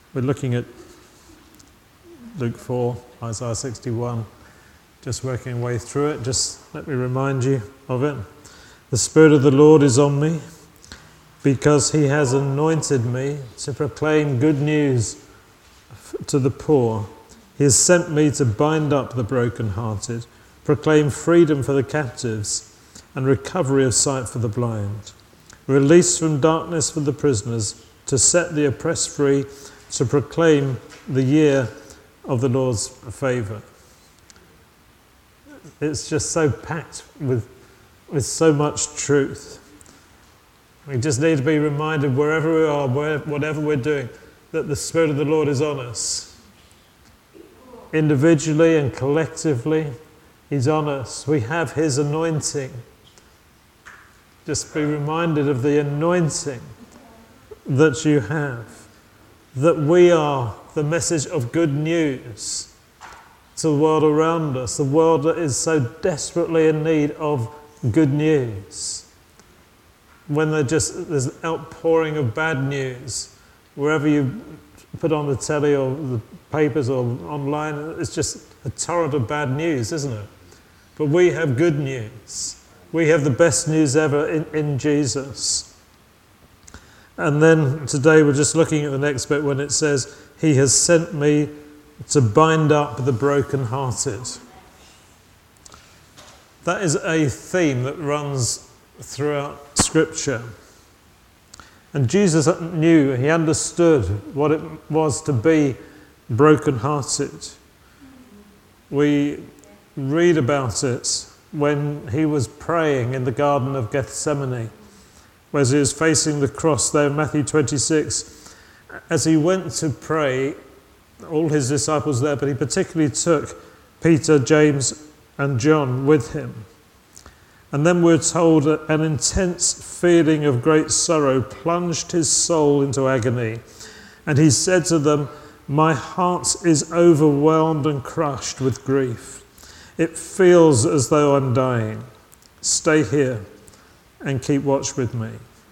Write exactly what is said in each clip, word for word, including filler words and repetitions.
We're looking at Luke four, Isaiah sixty-one, just working our way through it. Just let me remind you of it. The Spirit of the Lord is on me, because he has anointed me to proclaim good news to the poor. He has sent me to bind up the brokenhearted, proclaim freedom for the captives, and recovery of sight for the blind, release from darkness for the prisoners, to set the oppressed free, to proclaim the year of the Lord's favour. It's just so packed with, with so much truth. We just need to be reminded wherever we are, where, whatever we're doing, that the Spirit of the Lord is on us. Individually and collectively, he's on us. We have his anointing. Just be reminded of the anointing that you have, that we are the message of good news to the world around us, the world that is so desperately in need of good news. When they're just, there's an outpouring of bad news, wherever you put on the telly or the papers or online, it's just a torrent of bad news, isn't it? But we have good news. We have the best news ever in, in Jesus. And then today we're just looking at the next bit when it says, he has sent me to bind up the brokenhearted. That is a theme that runs throughout Scripture. And Jesus knew, he understood what it was to be brokenhearted. We read about it when he was praying in the Garden of Gethsemane, as he was facing the cross there in Matthew twenty-six. As he went to pray, all his disciples there, but he particularly took Peter, James, and John with him. And then we're told that an intense feeling of great sorrow plunged his soul into agony. And he said to them, my heart is overwhelmed and crushed with grief. It feels as though I'm dying. Stay here and keep watch with me.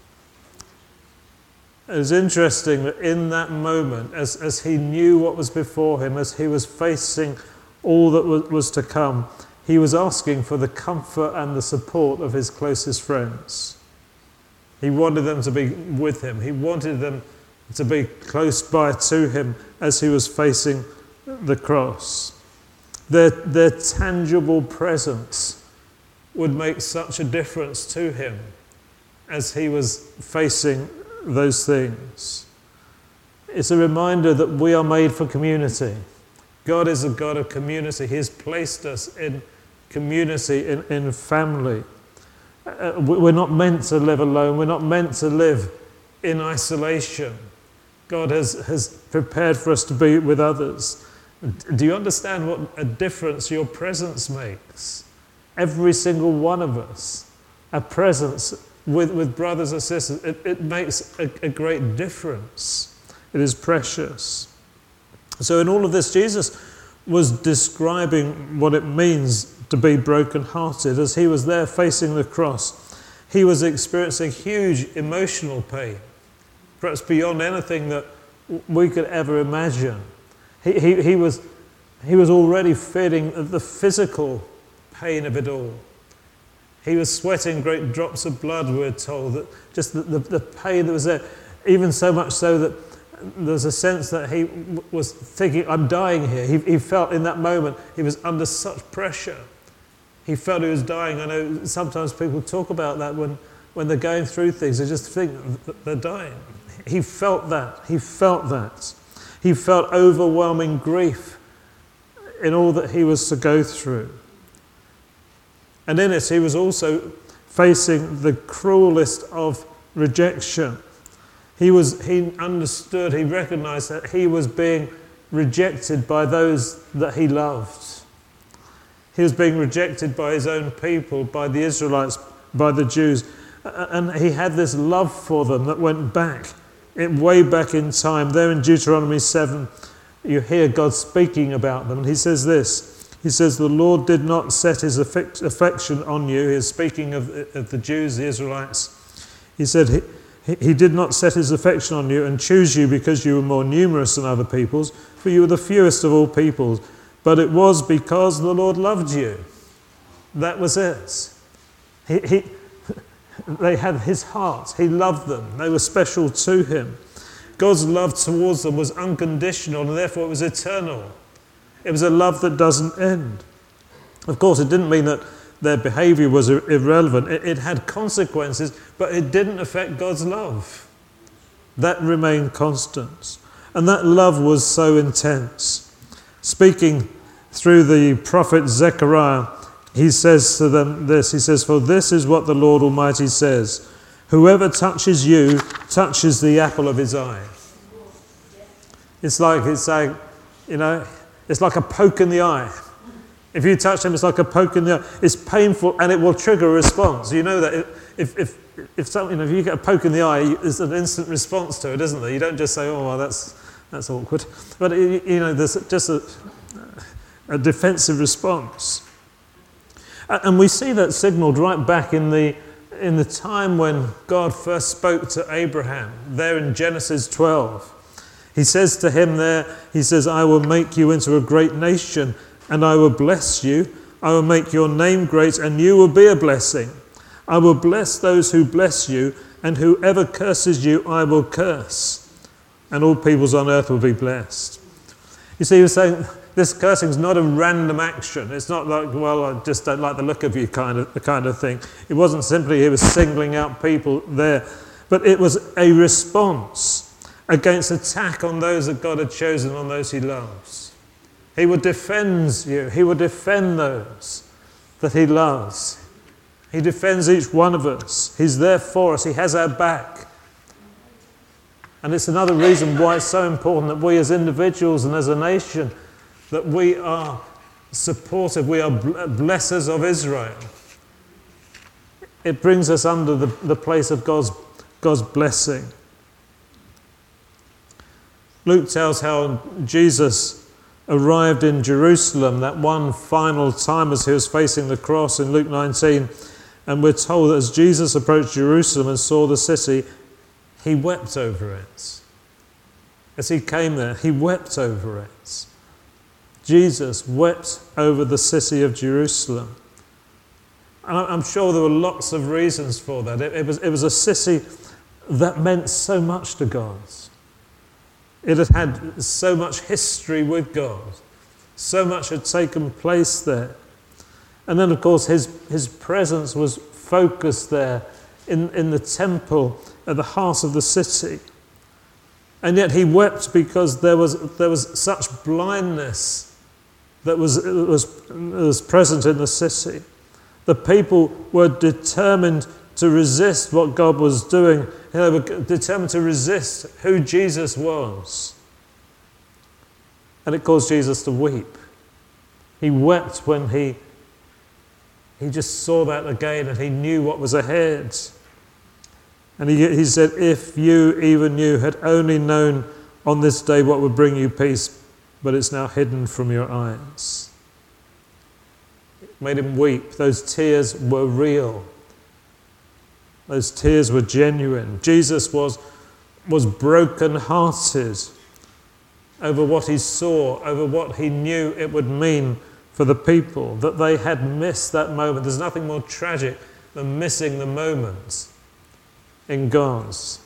It was interesting that in that moment, as, as he knew what was before him, as he was facing all that was, was to come, he was asking for the comfort and the support of his closest friends. He wanted them to be with him. He wanted them to be close by to him as he was facing the cross. Their, their tangible presence would make such a difference to him as he was facing those things. It's a reminder that we are made for community. God is a God of community. He has placed us in community, in, in family. Uh, we're not meant to live alone. We're not meant to live in isolation. God has, has prepared for us to be with others. Do you understand what a difference your presence makes? Every single one of us, a presence with, with brothers and sisters, it, it makes a, a great difference. It is precious. So in all of this, Jesus was describing what it means to be brokenhearted. As he was there facing the cross, he was experiencing huge emotional pain, perhaps beyond anything that we could ever imagine. He, he, he, was, he was already feeling the physical pain of it all. He was sweating great drops of blood, we're told, that just the, the, the pain that was there, even so much so that there's a sense that he w- was thinking, I'm dying here. He, he felt in that moment he was under such pressure. He felt he was dying. I know sometimes people talk about that when, when they're going through things, they just think that they're dying. He felt that. He felt that. He felt overwhelming grief in all that he was to go through. And in it, he was also facing the cruelest of rejection. He was, he understood, he recognized that he was being rejected by those that he loved. He was being rejected by his own people, by the Israelites, by the Jews. And he had this love for them that went back, way back in time. There in Deuteronomy seven, you hear God speaking about them. And he says this, he says, the Lord did not set his affection on you. He's speaking of, of the Jews, the Israelites. He said, he, He, he did not set his affection on you and choose you because you were more numerous than other peoples, for you were the fewest of all peoples, but it was because the Lord loved you. That was it. He, he, they had his heart. He loved them. They were special to him. God's love towards them was unconditional, and therefore it was eternal. It was a love that doesn't end. Of course, it didn't mean that their behavior was irrelevant. It, it had consequences, but it didn't affect God's love. That remained constant. And that love was so intense. Speaking through the prophet Zechariah, he says to them this, he says, "For this is what the Lord Almighty says, whoever touches you touches the apple of his eye." It's like, it's like, you know, it's like a poke in the eye. If you touch him, it's like a poke in the eye. It's painful and it will trigger a response. You know that if if if something, if you get a poke in the eye, there's an instant response to it, isn't there? You don't just say, "Oh, well, that's that's awkward," but it, you know, there's just a, a defensive response. And we see that signalled right back in the in the time when God first spoke to Abraham, there in Genesis twelve. He says to him there, he says, "I will make you into a great nation, and I will bless you. I will make your name great, and you will be a blessing. I will bless those who bless you, and whoever curses you, I will curse. And all peoples on earth will be blessed." You see, he was saying, this cursing is not a random action. It's not like, "Well, I just don't like the look of you," kind of, kind of thing. It wasn't simply he was singling out people there, but it was a response against attack on those that God had chosen, on those he loves. He will defend you. He will defend those that he loves. He defends each one of us. He's there for us. He has our back. And it's another reason why it's so important that we as individuals and as a nation, that we are supportive, we are blessers of Israel. It brings us under the, the place of God's, God's blessing. Luke tells how Jesus arrived in Jerusalem that one final time as he was facing the cross in Luke nineteen. And we're told that as Jesus approached Jerusalem and saw the city, he wept over it. As he came there, he wept over it. Jesus wept over the city of Jerusalem. And I'm sure there were lots of reasons for that. It, it, was, it was a city that meant so much to God. It had had so much history with God. So much had taken place there. And then, of course, his, his presence was focused there in, in the temple at the heart of the city. And yet he wept because there was, there was such blindness that was, was, was present in the city. The people were determined to resist what God was doing. They were determined to resist who Jesus was. And it caused Jesus to weep. He wept when he, he just saw that again and he knew what was ahead. And he, he said, "If you, even you, had only known on this day what would bring you peace, but it's now hidden from your eyes." It made him weep. Those tears were real. Those tears were genuine. Jesus was, was broken-hearted over what he saw, over what he knew it would mean for the people, that they had missed that moment. There's nothing more tragic than missing the moment in God's.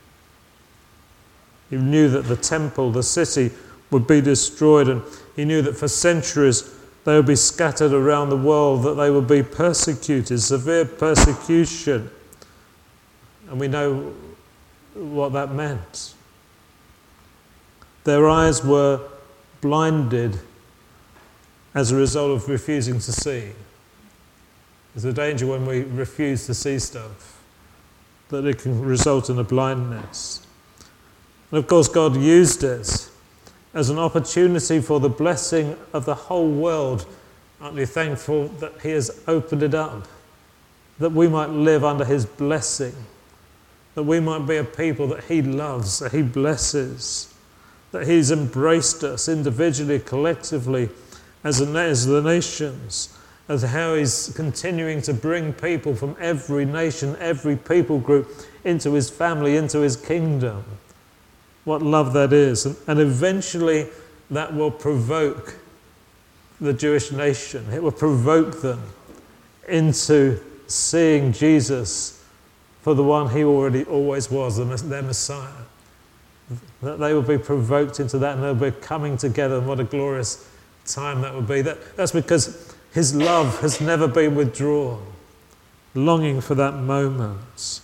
He knew that the temple, the city, would be destroyed, and he knew that for centuries they would be scattered around the world, that they would be persecuted, severe persecution. And we know what that meant. Their eyes were blinded as a result of refusing to see. There's a danger when we refuse to see stuff, that it can result in a blindness. And of course, God used it as an opportunity for the blessing of the whole world. Aren't we thankful that he has opened it up, that we might live under his blessing, that we might be a people that he loves, that he blesses, that he's embraced us individually, collectively, as, a, as the nations, of how he's continuing to bring people from every nation, every people group into his family, into his kingdom. What love that is. And, and eventually that will provoke the Jewish nation. It will provoke them into seeing Jesus for the one he already always was, their Messiah. That they will be provoked into that, and they'll be coming together, and what a glorious time that will be. That, that's because his love has never been withdrawn, longing for that moment.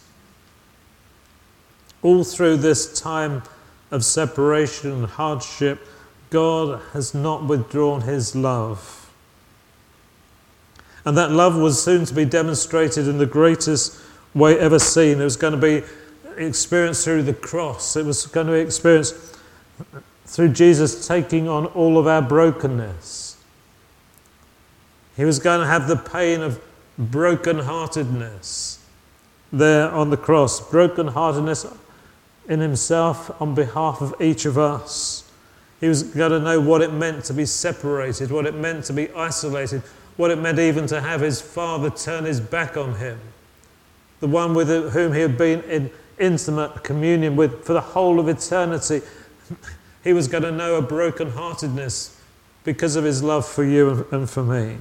All through this time of separation and hardship, God has not withdrawn his love. And that love was soon to be demonstrated in the greatest way ever seen. It was going to be experienced through the cross. It was going to be experienced through Jesus taking on all of our brokenness. He was going to have the pain of brokenheartedness there on the cross. Brokenheartedness in himself on behalf of each of us. He was going to know what it meant to be separated, what it meant to be isolated, what it meant even to have his Father turn his back on him. The one with whom he had been in intimate communion with for the whole of eternity. He was going to know a brokenheartedness because of his love for you and for me.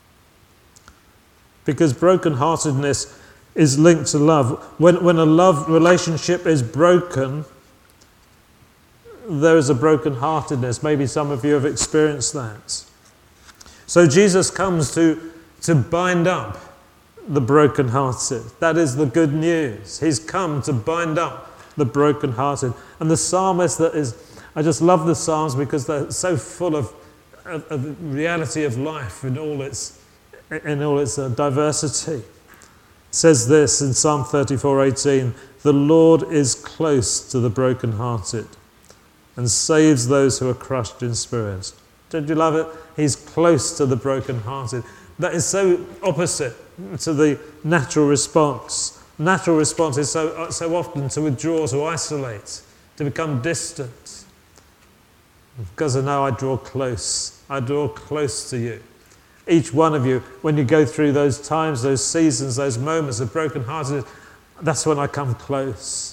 Because brokenheartedness is linked to love. When, when a love relationship is broken, there is a brokenheartedness. Maybe some of you have experienced that. So Jesus comes to, to bind up the brokenhearted. That is the good news. He's come to bind up the brokenhearted. And the psalmist that is, I just love the Psalms because they're so full of, of, of the reality of life in all its, in all its uh, diversity. It says this in Psalm thirty-four eighteen, "The Lord is close to the brokenhearted and saves those who are crushed in spirit." Don't you love it? He's close to the brokenhearted. That is so opposite to the natural response. Natural response is so, so often to withdraw, to isolate, to become distant. Because I know I draw close. I draw close to you. Each one of you, when you go through those times, those seasons, those moments of brokenheartedness, that's when I come close.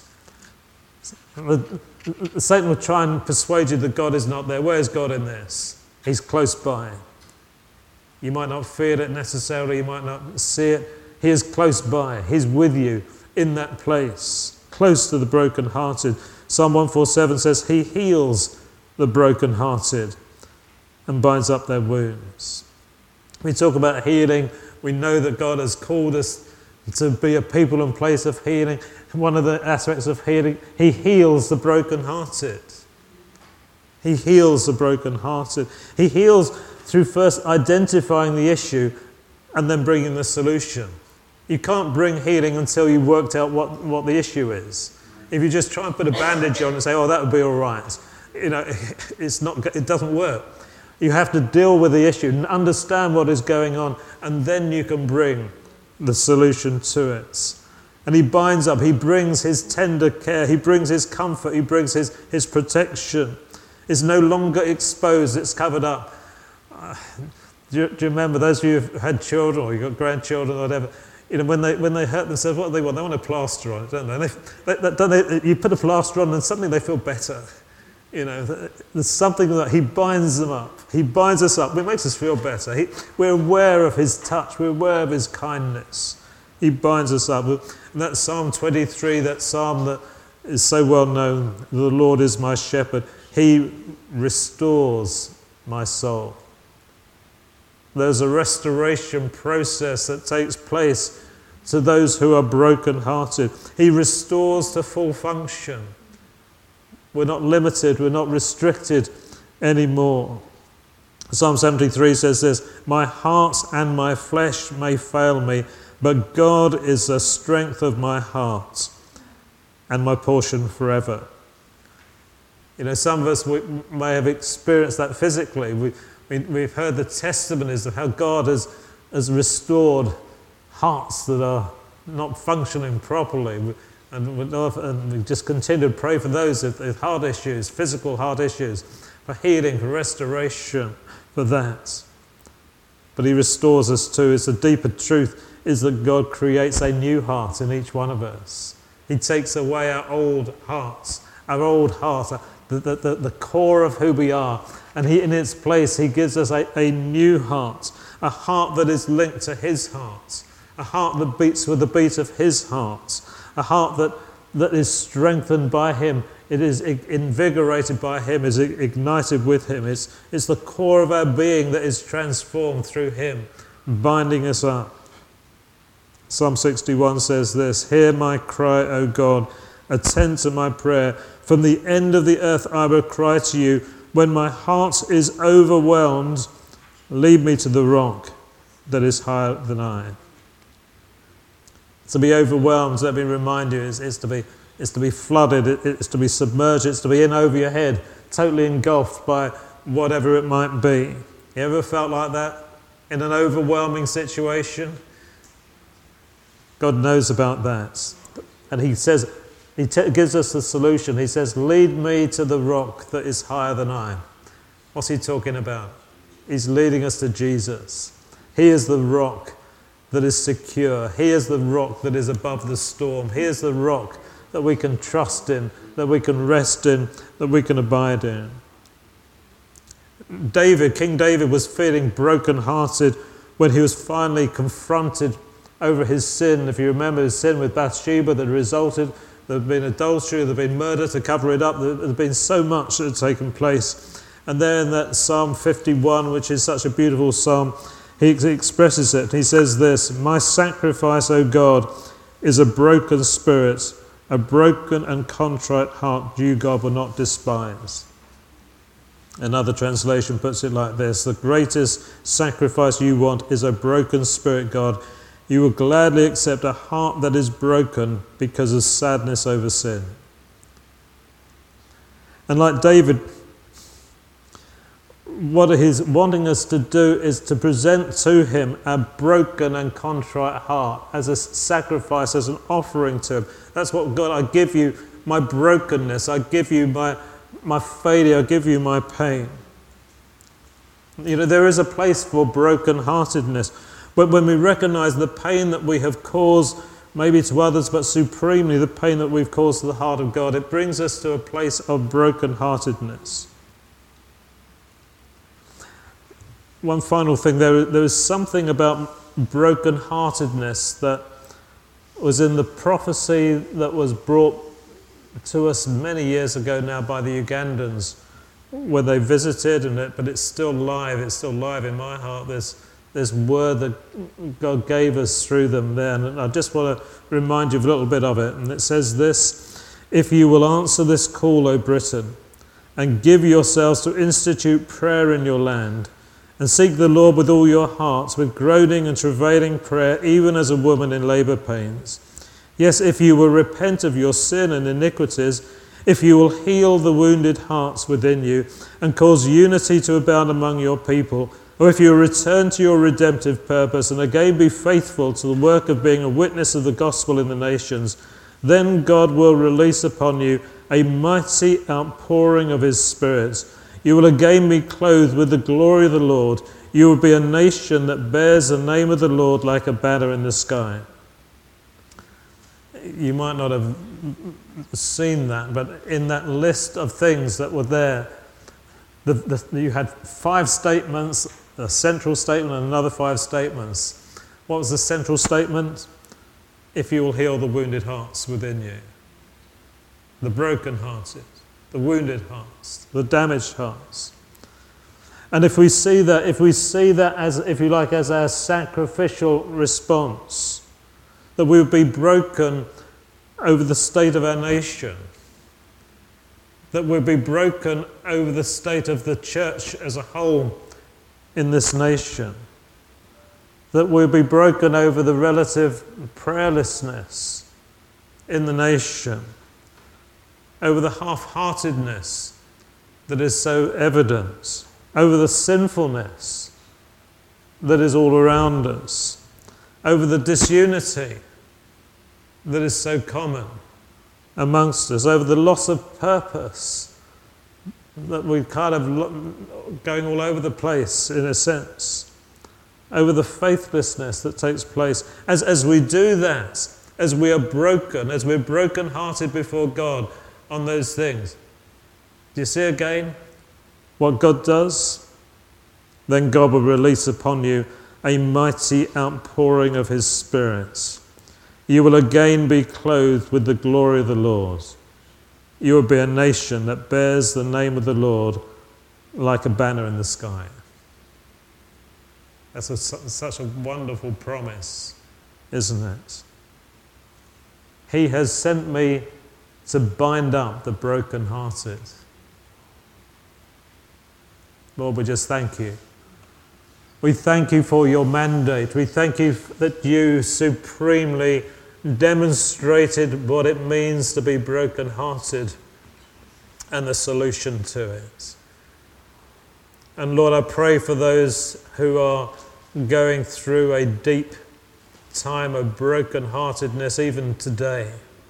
Satan will try and persuade you that God is not there. Where is God in this? He's close by. You might not feel it necessarily, you might not see it. He is close by. He's with you in that place, close to the brokenhearted. Psalm one forty-seven says, "He heals the brokenhearted and binds up their wounds." We talk about healing. We know that God has called us to be a people and place of healing. One of the aspects of healing, he heals the brokenhearted. He heals the brokenhearted. He heals through first identifying the issue and then bringing the solution. You can't bring healing until you've worked out what, what the issue is. If you just try and put a bandage on and say, "Oh, that would be all right," you know, it's not. It doesn't work. You have to deal with the issue and understand what is going on, and then you can bring the solution to it. And he binds up, he brings his tender care, he brings his comfort, he brings his, his protection. It's no longer exposed, it's covered up. Uh, do, you, do you remember those of you who've had children or you've got grandchildren or whatever, you know, when they when they hurt themselves, what do they want? They want a plaster on it, don't they? They, they, don't they? You put a plaster on and suddenly they feel better. You know, there's something that he binds them up. He binds us up. It makes us feel better. He, we're aware of his touch. We're aware of his kindness. He binds us up. And that's Psalm twenty-three, that psalm that is so well known. The Lord is my shepherd. He restores my soul. There's a restoration process that takes place to those who are brokenhearted. He restores to full function. We're not limited, we're not restricted anymore. Psalm seventy-three says this, "My heart and my flesh may fail me, but God is the strength of my heart and my portion forever." You know, some of us we may have experienced that physically. We, we, we've heard the testimonies of how God has, has restored hearts that are not functioning properly. And we, and we just continue to pray for those with heart issues, physical heart issues, for healing, for restoration, for that. but he restores us too. It's a deeper truth, is that God creates a new heart in each one of us. He takes away our old hearts, our old heart, the, the, the, the core of who we are, and he, in its place, he gives us a, a new heart, a heart that is linked to his heart, a heart that beats with the beat of his heart, a heart that, that is strengthened by him, it is invigorated by him, is ignited with him. It's, it's the core of our being that is transformed through him, binding us up. Psalm sixty-one says this, "Hear my cry, O God, attend to my prayer. From the end of the earth I will cry to you. When my heart is overwhelmed, lead me to the rock that is higher than I." To be overwhelmed, let me remind you, is, is, to, be, is to be flooded, it, it's to be submerged, it's to be in over your head, totally engulfed by whatever it might be. You ever felt like that in an overwhelming situation? God knows about that. And he says, he t- gives us the solution. He says, lead me to the rock that is higher than I. What's he talking about? He's leading us to Jesus. He is the rock that is secure. He is the rock that is above the storm. He is the rock that we can trust in, that we can rest in, that we can abide in. David, King David, was feeling broken-hearted when he was finally confronted over his sin. If you remember his sin with Bathsheba that resulted, there had been adultery, there had been murder to cover it up, there had been so much that had taken place. And there in that Psalm fifty-one, which is such a beautiful psalm, he expresses it. He says this, "My sacrifice, O God, is a broken spirit, a broken and contrite heart you, God, will not despise." Another translation puts it like this, "The greatest sacrifice you want is a broken spirit, God. You will gladly accept a heart that is broken because of sadness over sin." And like David, what he's wanting us to do is to present to him a broken and contrite heart as a sacrifice, as an offering to him. That's what God, I give you my brokenness, I give you my, my failure, I give you my pain. You know, there is a place for broken-heartedness. But when we recognize the pain that we have caused, maybe to others, but supremely the pain that we've caused to the heart of God, it brings us to a place of broken-heartedness. One final thing, there, there is something about broken-heartedness that was in the prophecy that was brought to us many years ago now by the Ugandans when they visited, and it, but it's still live, it's still live in my heart, this, this word that God gave us through them there. And I just want to remind you of a little bit of it. And it says this, "If you will answer this call, O Britain, and give yourselves to institute prayer in your land, and seek the Lord with all your hearts, with groaning and travailing prayer, even as a woman in labour pains. Yes, if you will repent of your sin and iniquities, if you will heal the wounded hearts within you, and cause unity to abound among your people, or if you will return to your redemptive purpose, and again be faithful to the work of being a witness of the gospel in the nations, then God will release upon you a mighty outpouring of his Spirit. You will again be clothed with the glory of the Lord. You will be a nation that bears the name of the Lord like a banner in the sky." You might not have seen that, but in that list of things that were there, the, the, you had five statements, a central statement and another five statements. What was the central statement? If you will heal the wounded hearts within you, the broken-hearted, the wounded hearts, the damaged hearts. And if we see that, if we see that as, if you like, as our sacrificial response, that we would be broken over the state of our nation, that we'd be broken over the state of the church as a whole in this nation, that we'd be broken over the relative prayerlessness in the nation, over the half-heartedness that is so evident, over the sinfulness that is all around us, over the disunity that is so common amongst us, over the loss of purpose that we kind of going all over the place in a sense. over the faithlessness that takes place. As, as we do that, as we are broken, as we're broken-hearted before God on those things, do you see again what God does? Then God will release upon you a mighty outpouring of his Spirit. You will again be clothed with the glory of the Lord. You will be a nation that bears the name of the Lord like a banner in the sky. That's a, such a wonderful promise, isn't it? He has sent me to bind up the brokenhearted. Lord, we just thank you. We thank you for your mandate. We thank you that you supremely demonstrated what it means to be brokenhearted and the solution to it. And Lord, I pray for those who are going through a deep time of brokenheartedness even today,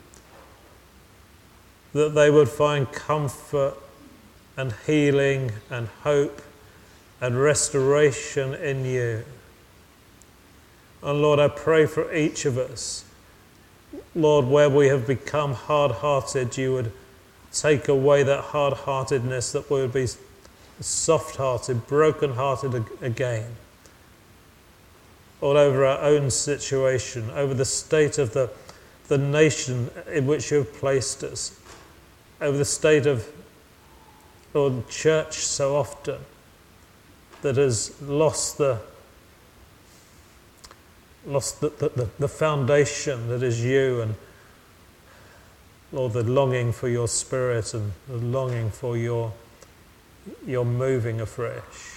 that they would find comfort and healing and hope and restoration in you. And Lord, I pray for each of us, Lord, where we have become hard-hearted, you would take away that hard-heartedness, that we would be soft-hearted, broken-hearted again. Lord, over our own situation, over the state of the, the nation in which you have placed us, over the state of, Lord, church so often that has lost the lost the, the, the foundation that is you, and Lord, the longing for your Spirit and the longing for your your moving afresh.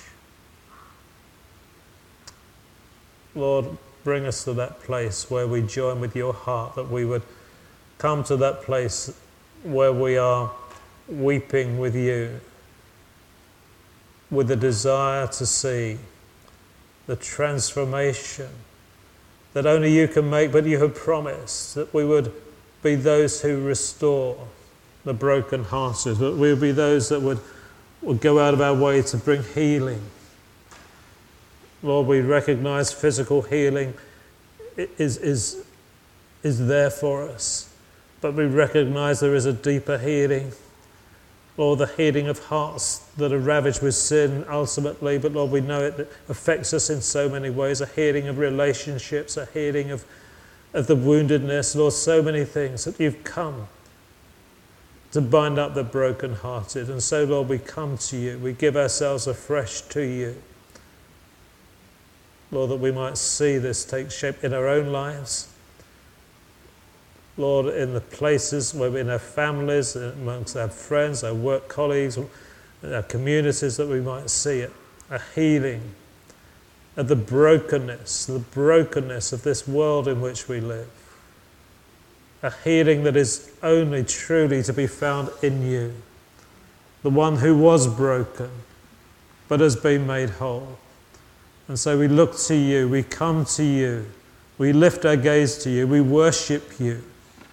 Lord, bring us to that place where we join with your heart, that we would come to that place where we are weeping with you, with the desire to see the transformation that only you can make, but you have promised that we would be those who restore the brokenhearted, that we would be those that would, would go out of our way to bring healing. Lord, we recognize physical healing is, is, is there for us, but we recognize there is a deeper healing. Lord, the healing of hearts that are ravaged with sin ultimately, but Lord, we know it affects us in so many ways, a healing of relationships, a healing of, of the woundedness, Lord, so many things that you've come to bind up the brokenhearted. And so, Lord, we come to you, we give ourselves afresh to you. Lord, that we might see this take shape in our own lives. Lord, in the places where we're in our families, amongst our friends, our work colleagues, our communities, that we might see it. A healing of the brokenness, the brokenness of this world in which we live. A healing that is only truly to be found in you. The one who was broken, but has been made whole. And so we look to you, we come to you, we lift our gaze to you, we worship you.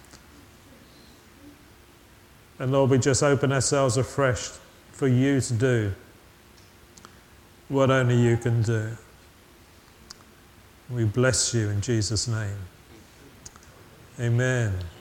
And Lord, we just open ourselves afresh for you to do what only you can do. We bless you in Jesus' name. Amen.